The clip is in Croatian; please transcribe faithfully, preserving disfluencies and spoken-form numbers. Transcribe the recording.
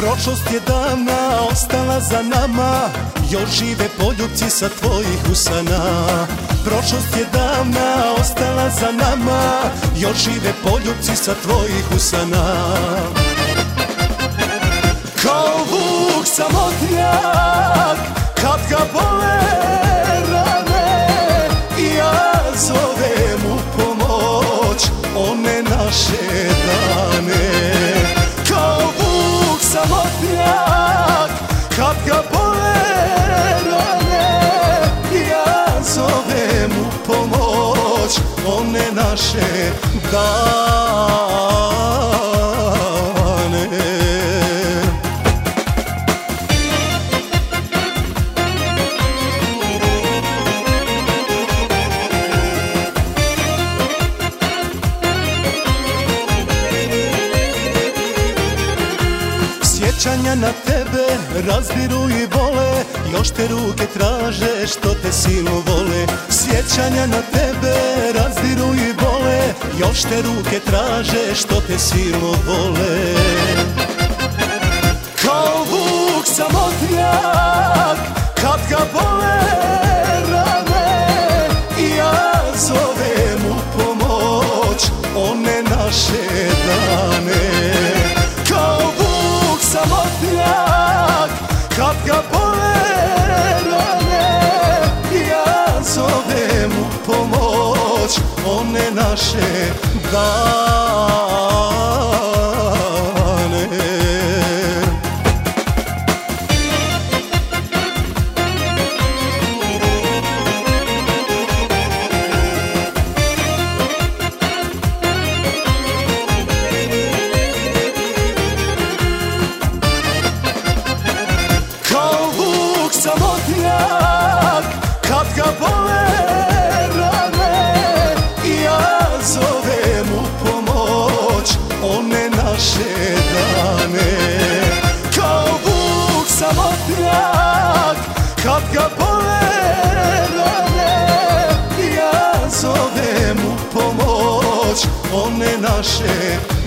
Prošlost je davna ostala za nama, još žive poljupci sa tvojih usana. Prošlost je davna ostala za nama, još žive poljupci sa tvojih usana. Kao vuk samotnjak, kad ga bole rane, i ja zovem u pomoć one naše dane. Kao vuk samotnjak, kad ga bole rane, i ja zovem u pomoć one naše dane. Sjećanja na tebe razdiru i bole, još te ruke traže što te silno vole. Sjećanja na tebe razdiru i bole, još te ruke traže što te silno vole. Kao vuk samotnjak, kad ga bole rane, i ja zovem u pomoć one naše dane. Kao vuk samotnjak, kad ga bole rane, i ja zovem u pomoć one naše dane. Samotnjak, kad ga bole rane, i ja zovem u pomoć one naše dane. Kao vuk samotnjak, kad ga bole rane, i ja zovem u pomoć one naše